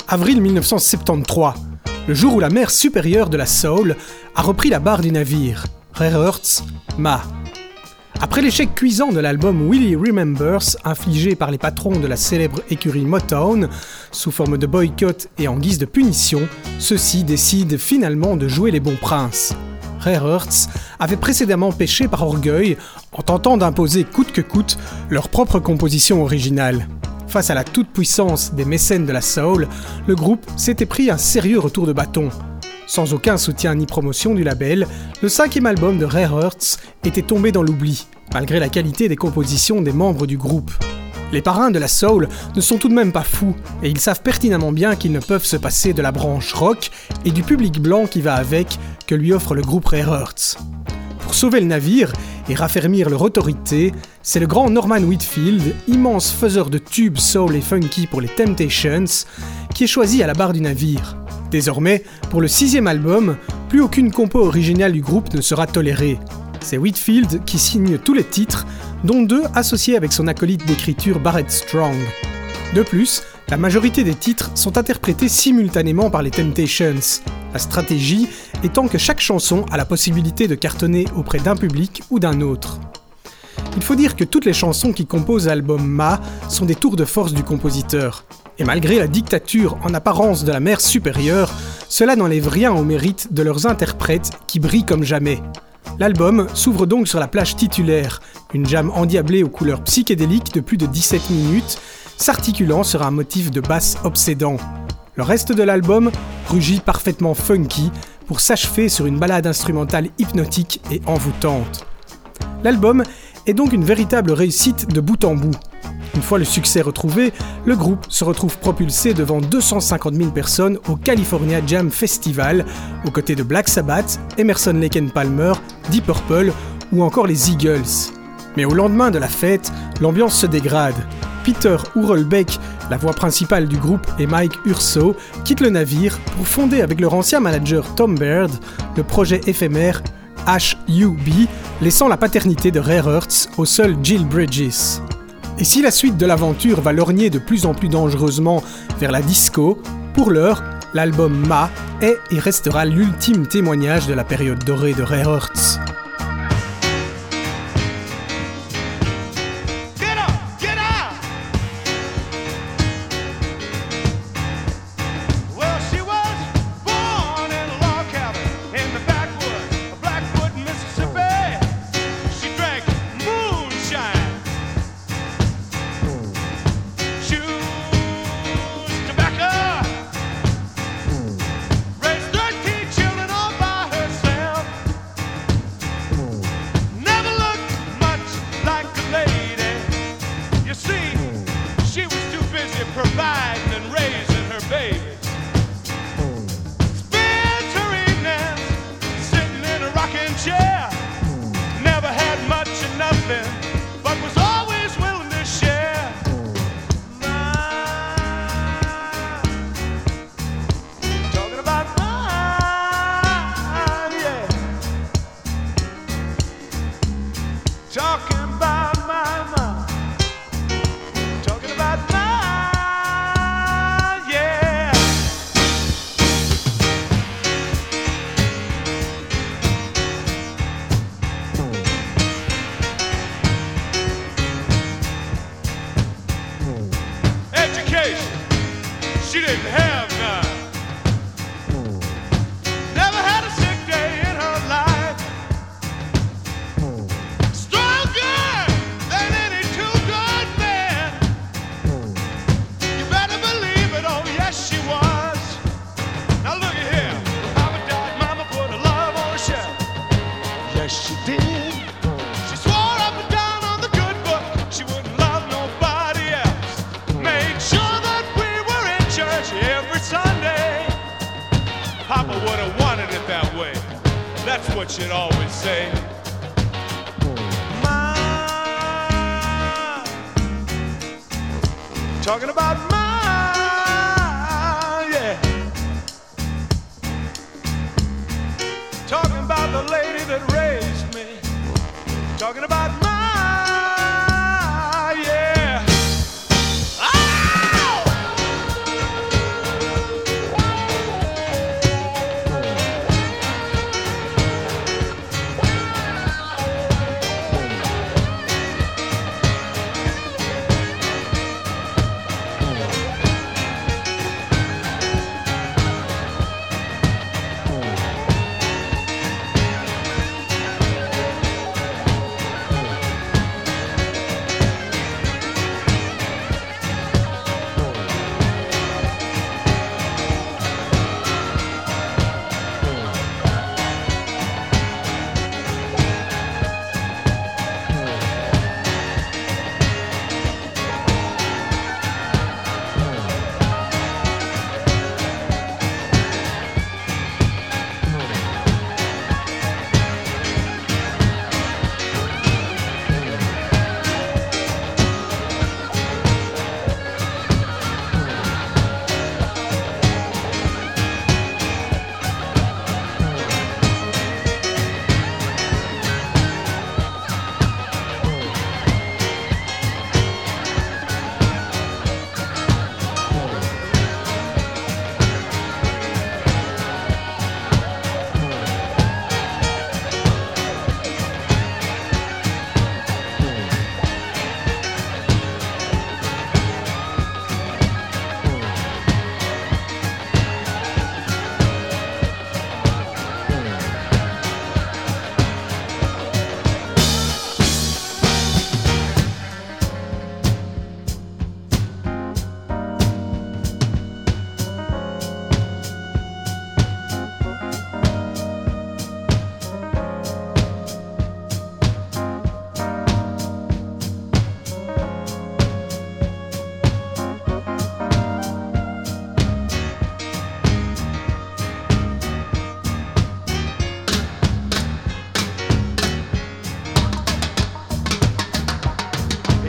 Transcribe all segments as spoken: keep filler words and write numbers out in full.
avril dix-neuf cent soixante-treize, le jour où la mère supérieure de la soul a repris la barre du navire, Ray Hearts, Ma. Après l'échec cuisant de l'album Willie Remembers, infligé par les patrons de la célèbre écurie Motown, sous forme de boycott et en guise de punition, ceux-ci décident finalement de jouer les bons princes. Ray Hearts avait précédemment péché par orgueil en tentant d'imposer coûte que coûte leur propre composition originale. Face à la toute-puissance des mécènes de la soul, le groupe s'était pris un sérieux retour de bâton. Sans aucun soutien ni promotion du label, le cinquième album de Ray Hearts était tombé dans l'oubli, malgré la qualité des compositions des membres du groupe. Les parrains de la soul ne sont tout de même pas fous, et ils savent pertinemment bien qu'ils ne peuvent se passer de la branche rock et du public blanc qui va avec que lui offre le groupe Ray Hearts. Pour sauver le navire et raffermir leur autorité, c'est le grand Norman Whitfield, immense faiseur de tubes soul et funky pour les Temptations, qui est choisi à la barre du navire. Désormais, pour le sixième album, plus aucune compo originale du groupe ne sera tolérée. C'est Whitfield qui signe tous les titres, dont deux associés avec son acolyte d'écriture Barrett Strong. De plus, la majorité des titres sont interprétés simultanément par les Temptations, la stratégie étant que chaque chanson a la possibilité de cartonner auprès d'un public ou d'un autre. Il faut dire que toutes les chansons qui composent l'album Ma sont des tours de force du compositeur. Et malgré la dictature en apparence de la mère supérieure, cela n'enlève rien au mérite de leurs interprètes qui brillent comme jamais. L'album s'ouvre donc sur la plage titulaire, une jam endiablée aux couleurs psychédéliques de plus de dix-sept minutes, s'articulant sur un motif de basse obsédant. Le reste de l'album rugit parfaitement funky pour s'achever sur une ballade instrumentale hypnotique et envoûtante. L'album est donc une véritable réussite de bout en bout. Une fois le succès retrouvé, le groupe se retrouve propulsé devant deux cent cinquante mille personnes au California Jam Festival, aux côtés de Black Sabbath, Emerson Lake and Palmer, Deep Purple ou encore les Eagles. Mais au lendemain de la fête, l'ambiance se dégrade. Peter Hurlbeck, la voix principale du groupe, et Mike Urso quittent le navire pour fonder avec leur ancien manager Tom Baird le projet éphémère H U B, laissant la paternité de Ray Hearts au seul Jill Bridges. Et si la suite de l'aventure va lorgner de plus en plus dangereusement vers la disco, pour l'heure, l'album Ma est et restera l'ultime témoignage de la période dorée de Ray Hearts. Should always say, Ma, talking about Ma, yeah, talking about the lady that raised me, talking about Ma, yeah. Oh!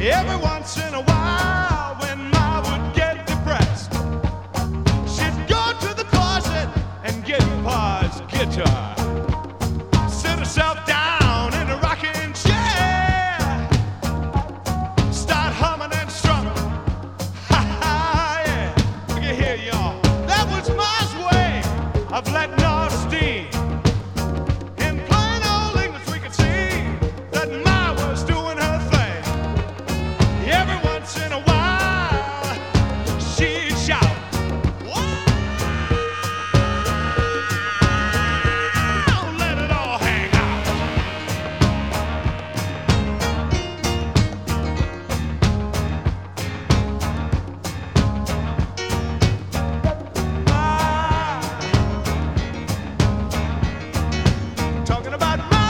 Every once in a while, when Ma would get depressed, she'd go to the closet and get Pa's guitar, sit herself down in a rocking chair, start humming and strumming. Ha ha, yeah. Look at here, y'all. That was Ma's way of letting off steam. In plain old English, we could see that Ma was doing her thing. Every once in a while, she'd shout, "Wow!" Let it all hang out. Ma, talking about Ma.